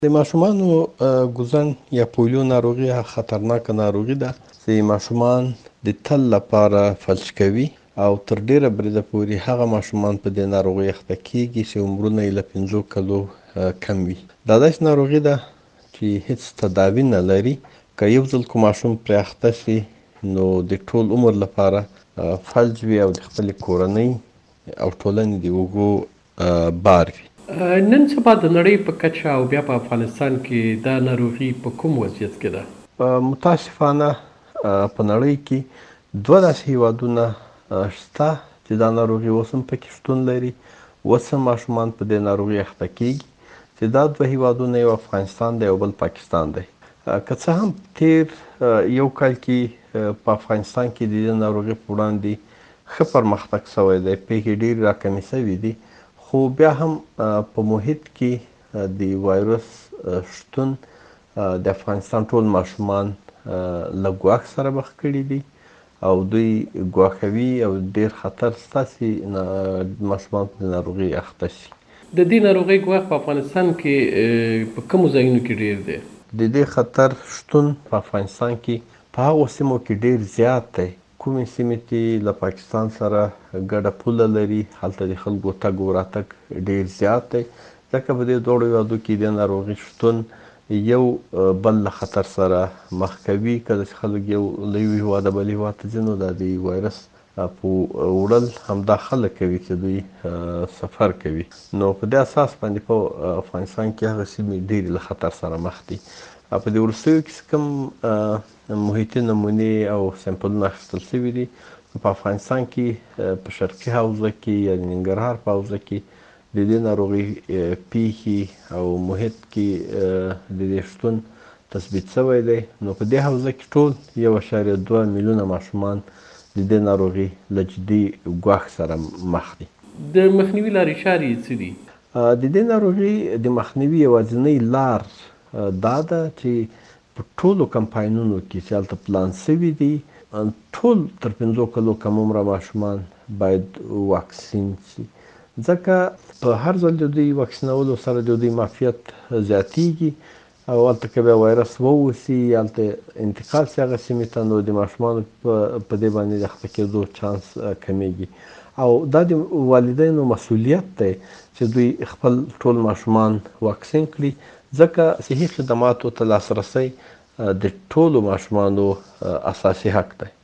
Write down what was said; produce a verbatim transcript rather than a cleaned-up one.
د ماشومانو ګوزن یا پولیو ناروغي هغه خطرناکه ناروغي ده چې ماشومان د تل لپاره فلج کوي او تر ډیره بریده پورې هغه ماشومان په دې ناروغۍ اخته کیږي چې عمرونه یې له پنځو کلو کم وي. دا داسې ناروغي ده چې هیڅ تداوي نه لري. که یو ځل کوم ماشوم پرې اخته شي نو د ټول عمر لپاره فلج وي او د خپلې کورنۍ او ټولنې د اوږو بار وي. نن سبا د نړۍ په کچه او بیا په افغانستان کې دا ناروغي په کوم وضعیت کې ده؟ متاسفانه په نړۍ کې دوه داسې هیوادونه شته چې دا ناروغي اوس هم پکې شتون لري، اوس هم ماشومان په دې ناروغي اخته کیږي، چې دا دوه هیوادونه یو افغانستان دی او بل پاکستان دی. که څه هم تیر یو کال کې په افغانستان کې د دې ناروغي په وړاندې ښه پرمختګ شوی دی، پیښې ډېرې راکمې شوي دي، خو بیا هم په محیط کې د وایرس شتون د افغانستان ټول ماشومان له ګواښ سره مخ کړي دي او دوی ګواښوي او ډېر خطر شته چې ماشومان په ناروغي اخته شي. د دې ناروغۍ ګواښ په افغانستان کې په کومو ځایونو کې ډېر دی؟ د دې خطر شتون په افغانستان کې په هغو سیمو کې ډېر زیات دی کومې سیمې چې له پاکستان سره ګډه پوله لري، هلته د خلکو تګ و راتګ ډېر زیات دی، ځکه په دې دواړو هیوادو کې د ناروغي شتون یو بل له خطر سره مخ کوي. کله چې خلک یو له یو هیواده بل هیواد ته ځي نو دا د وایرس په وړل همدا خلک کوي چې دوی سفر کوي. نو په دې اساس باندې په افغانستان کې هغه سیمې ډېرې له خطر سره مخ دي. په دې وروستیو کې کوم محیطي نمونې او سمپلونه اخیستل شوي دي، په افغانستان کې په شرقي حوزه کې یا د ننګرهار په حوزه کې د دې ناروغۍ پیښې او محیط کې د دې شتون تثبیت شوی دی. نو په دې حوزه کې ټول یو اعشاریه دوه میلیونه ماشومان د دې ناروغي له جدي ګواښ سره مخ دي. د مخنیوي لارې چارې څه دي؟ د دې ناروغي د مخنیوي یوازینۍ لار دا ده چې په ټولو کمپاینونو کې چې هلته پلان شوي دي ټول تر پنځو کلو کم عمره ماشومان باید واکسین شي، ځکه په هر ځل د دوی واکسینولو سره د دوی معافیت زیاتیږي او هلته که بیا وایرس واوسي هلته انتقال شي هغه سیمې ته نو د ماشومانو په دې باندې د اخته کېدو چانس کمیږي او دا د والدینو مسؤلیت دی چې دوی خپل ټول ماشومان واکسین کړي، ځکه صحي خدماتو ته لاسرسی د ټولو ماشومانو اساسي حق دی.